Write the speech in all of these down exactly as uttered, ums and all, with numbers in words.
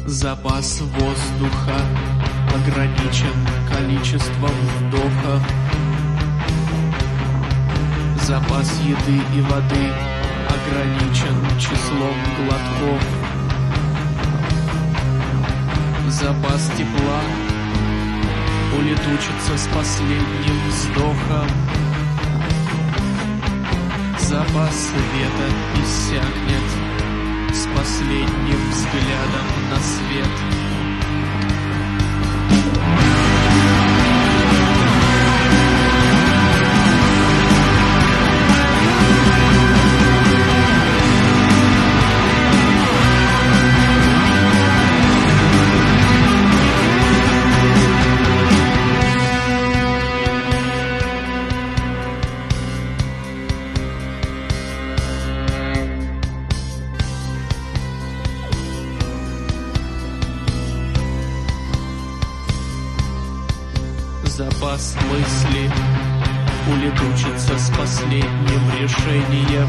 Запас воздуха ограничен количеством вдоха. Запас еды и воды ограничен числом глотков. Запас тепла улетучится с последним вздохом. Запас света иссякнет с последним взглядом на свет. Запас мысли улетучится с последним решением.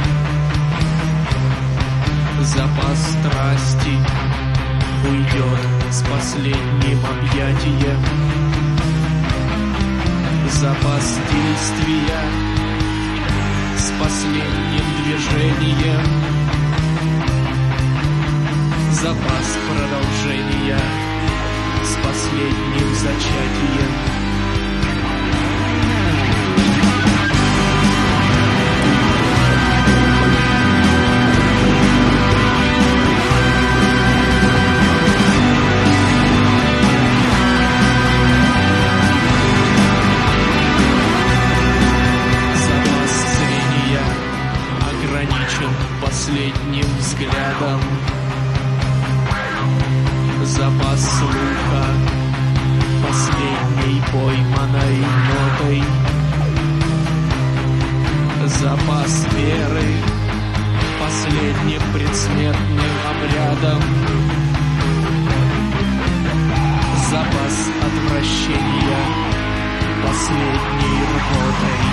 Запас страсти уйдет с последним объятием. Запас действия с последним движением. Запас продолжения с последним зачатием. Последним взглядом. Запас слуха последней пойманной нотой. Запас веры последним предсмертным обрядом. Запас отвращения последней рвотой.